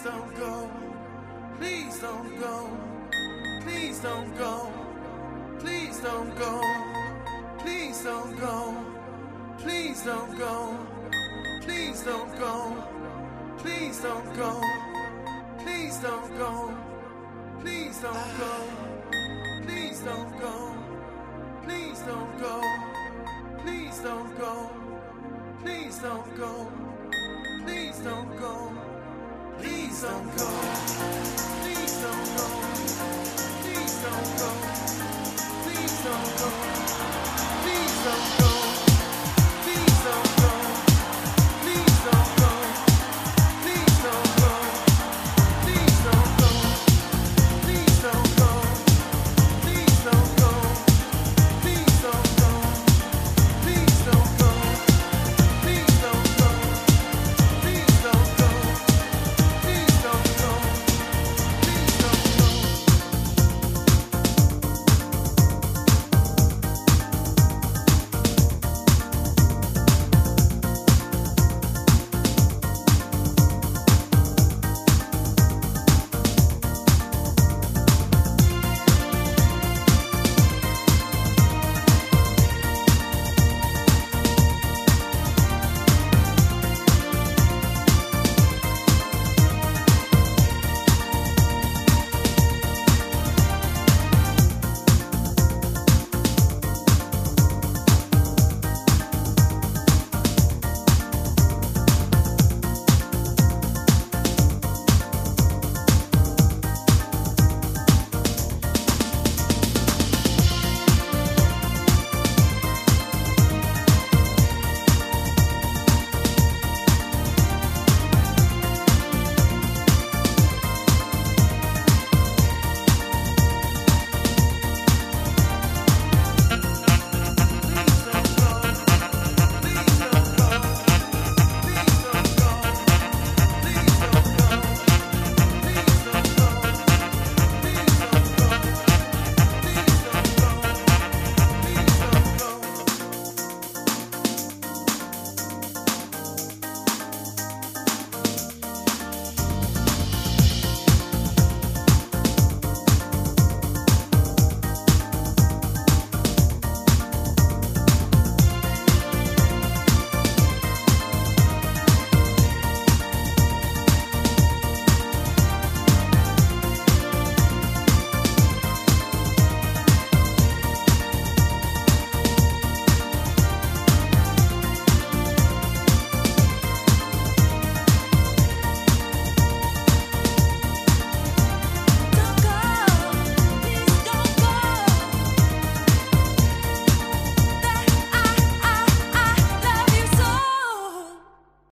don't go. Please don't go. Please don't go. Please don't go. Please don't go. Please don't go. Please don't go. Please don't go. Please don't go. Please don't go. Please don't go. Please don't go. Please don't go. Please don't go. Please don't go. Please don't go.